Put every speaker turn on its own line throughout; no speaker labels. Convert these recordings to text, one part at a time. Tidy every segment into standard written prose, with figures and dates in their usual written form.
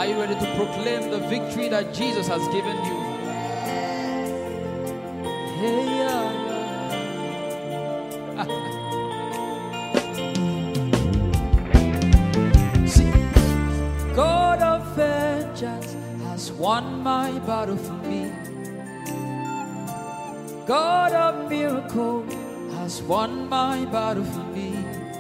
Are you ready to proclaim the victory that Jesus has given you? Hey, See, God of vengeance has won my battle for me. God of miracle has won my battle for me.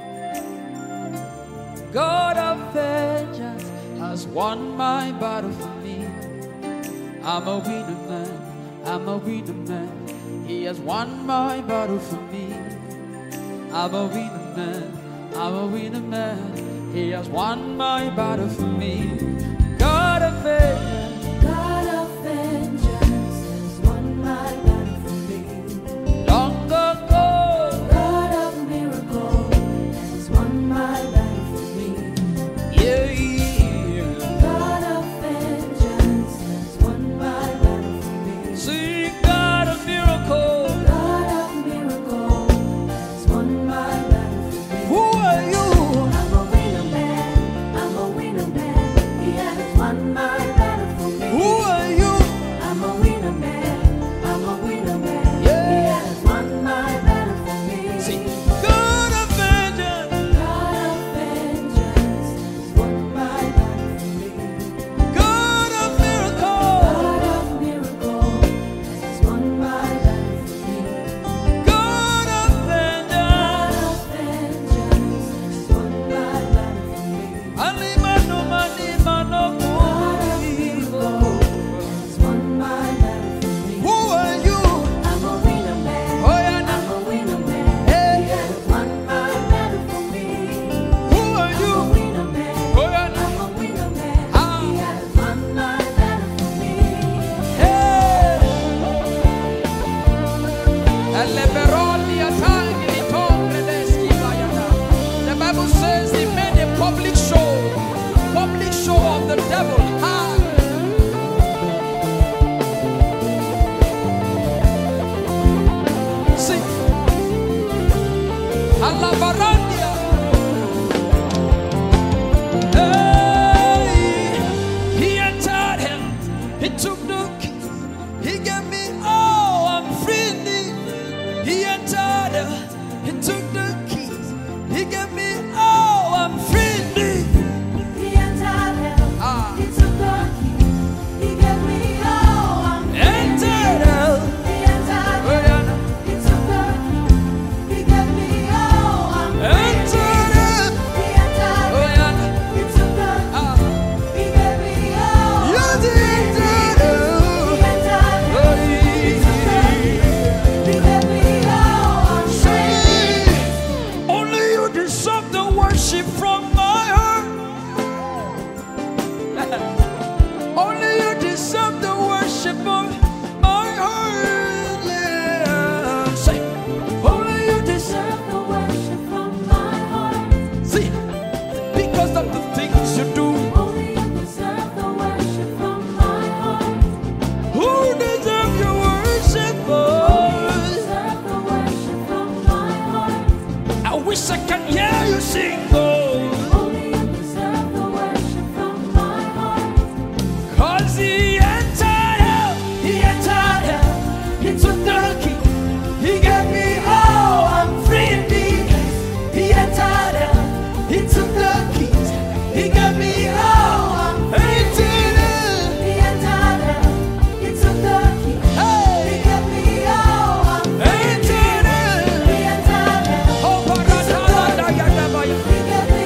God of vengeance has won my battle for me. I'm a winner man, I'm a winner man. He has won my battle for me. I'm a winner man, I'm a winner man. He has won my battle for me. God of vengeance,
God of vengeance has won my battle for me.
long ago,
God of miracle has won my battle for me.
yeah.
God of vengeance has won my battle for me.
See, God of miracle,
God of miracle has won my battle for me.
who are you?
I'm a winner man, I'm a winner man. He has won my battle for me.
Who are you?
I'm a winner man, I'm a winner man.
Yeah.
He has won my battle for me.
See, God of vengeance,
God of vengeance has won my battle for me.
God of miracle,
God of miracle has won my battle for me.
God of vengeance.
God of vengeance has won my battle for me.
Alimano manimano
God of miracle has won my battle for me.
Who are you?
I'm a winner man.
Oh, yeah,
I'm
now.
a winner man.
Hey.
He has won my battle for me.
Who are
I'm a
you?
winner man.
Oh, yeah, now.
I'm a winner man.
Ah.
He has won my battle for me.
Hey! Eleberoni atangi litombre deski bayana. The Bible says he made a public show of the devil. Ah. See, Alabarandia. Hey, he entered him. He took the keys. He gave me all. I'm free indeed. He entered him. He took the keys. He gave me all. I'm free indeed.
He entered hell.
Ah.
He took the key. He gave me all. I'm free.
Entered hell.
He entered
Oh,
hell.
yeah.
He took the key. He gave me all. I'm free.
Entered hell.
He entered
Oh,
hell.
yeah.
He took the key.
Ah.
He gave me all.
You
I'm
did
free.
it.
He entered hell. He took the key. He gave me all. I'm free.
Only you deserve the worship from my heart. Only you deserve the worship of my heart. Yeah. Say, only you deserve.
Deserve the worship from my heart.
See, because of the things you do.
Only you deserve the worship from my heart.
Who deserve your worship,
Only you
boy?
deserve the worship from my heart.
I wish I can hear you sing, oh.
Only you deserve the worship from my heart.
'Cause he entered hell. He entered hell. He took the key. He gave me all. I'm free indeed. He entered hell. He took the keys. He gave me all. I'm free indeed.
He entered hell. He took the key.
Hey.
He gave me all. I'm free.
Entered hell.
He entered hell.
Oh,
He took the key. He gave me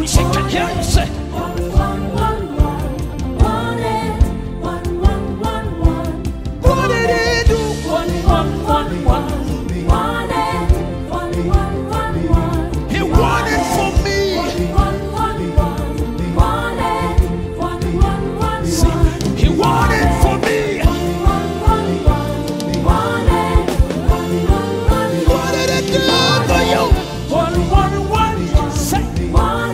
She can hear you say. What did he do? He won it for me. See, he won it for me. What did he do for you? Say. What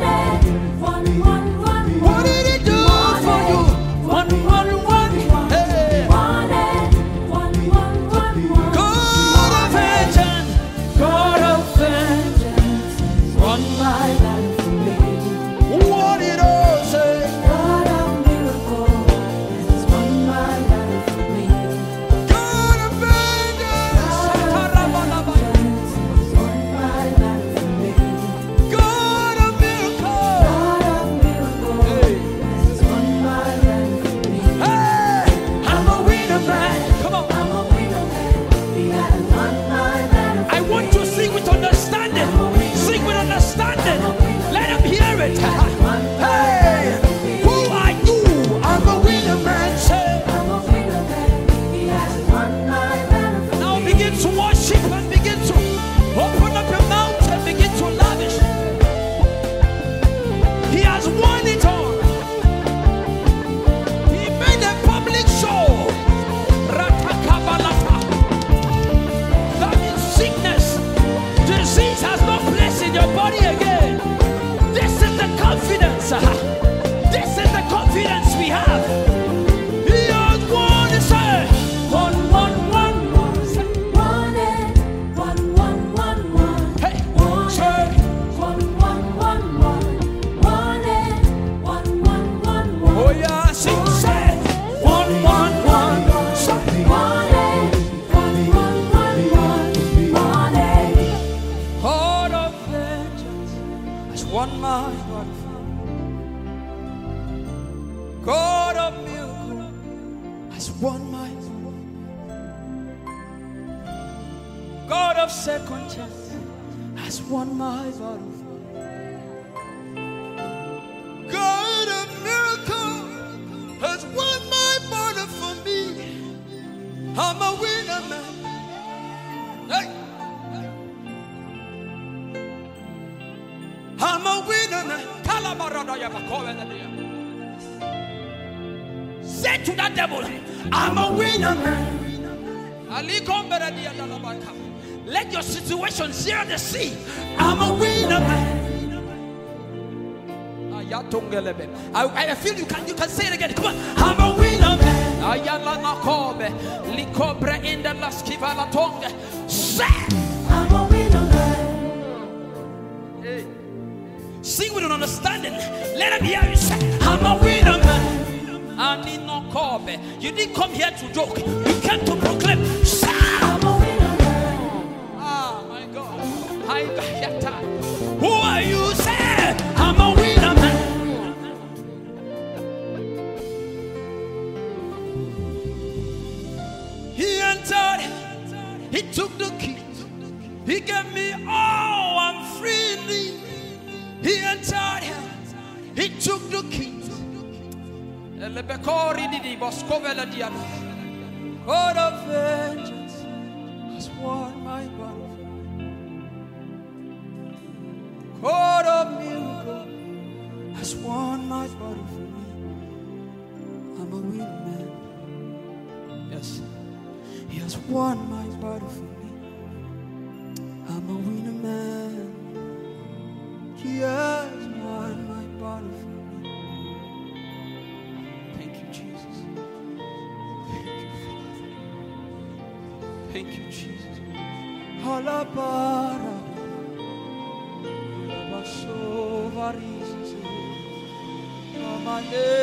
did he do for you? Hey. God of vengeance, God of vengeance,
Won my battle for me.
what did all say?
God of miracles has won my battle for me.
God of vengeance,
God of vengeance has won my battle for me.
God of miracles.
God of miracles has won my battle for me.
Hey, I'm a winner man. Come on.
I'm a winner man. He has won my battle for
I want to sing with understanding. Sing with understanding. Let him hear it. Hey, who are you? I'm a winner man. Say.
I'm a winner man. He has won my battle for
Now
me.
begin to worship and begin to open up your mouth and begin to lavish. He has won it all. He made a public show. Ratakabalata. That means sickness, disease has no place in your body again. This is the confidence. This is the confidence we have. He has won it, sir. Won. Hey, sir. Oh yeah, sing, say. One. Say. God of vengeance has won my battle. God of miracle has won my battle. God of second chance has won my battle. God of miracle has won my battle for me. I'm a winner man. Hey. I'm a winner man. Say to that devil, I'm a winner man. Let your situation share the sea. I'm a winner man. I feel you can say it again. Come on. I'm a winner man. Say.
I'm a winner man.
Sing with an understanding. Let him hear you say, I'm a winner man. You didn't come here to joke. You came to proclaim. Say.
I'm a winner man.
Ah, my God. Who are you? Say, I'm a winner man. He entered. He took the key. He gave me all. I'm freely. He entered. He took the keys. God of vengeance has won my battle. God of miracle has won my battle for me. I'm a winner man. Yes, he has won my battle for me. I'm a winner man. He has won my battle for me. Thank you, Jesus. Thank you, Jesus. Halabara. Abaso varize. Amane.